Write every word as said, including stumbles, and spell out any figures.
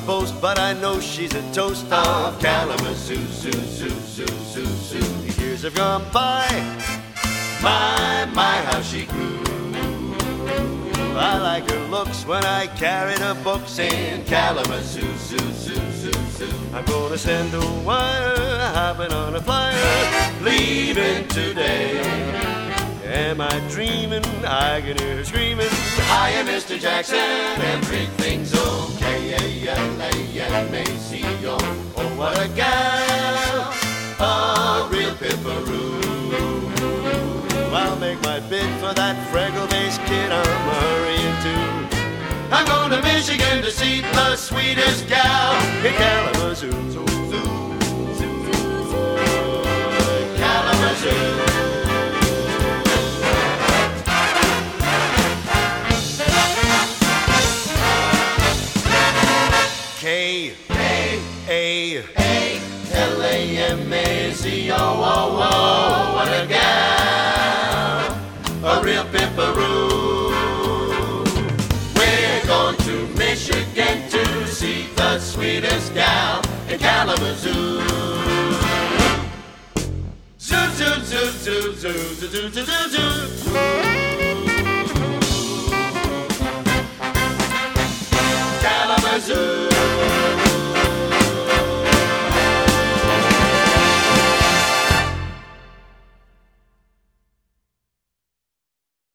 boast, but I know she's a toast of Kalamazoo, zoo, zoo, zoo, zoo, zoo. Years have gone by, my, my, how she grew. I like her looks when I carry the books in Kalamazoo, zoo, zoo, zoo, zoo. I'm gonna send a wire, hopping on a flyer, leaving today. Am I dreaming? I can hear her screaming, I am Mister Jackson, everything's okay. L A M A C O. Oh, what a gal, a real pipperoo. I'll make my bid for that freckle-faced kid I'm hurrying to. I'm going to Michigan to see the sweetest gal in Kalamazoo. Zoo, zoo, zoo, zoo, Kalamazoo. K A A A L A M A Z O O O. What a gal, a real pipperoo. We're going to Michigan to see the sweetest gal in Kalamazoo. Zoo, zoo, zoo, zoo, zoo, zoo, zoo, zoo, zoo. Kalamazoo.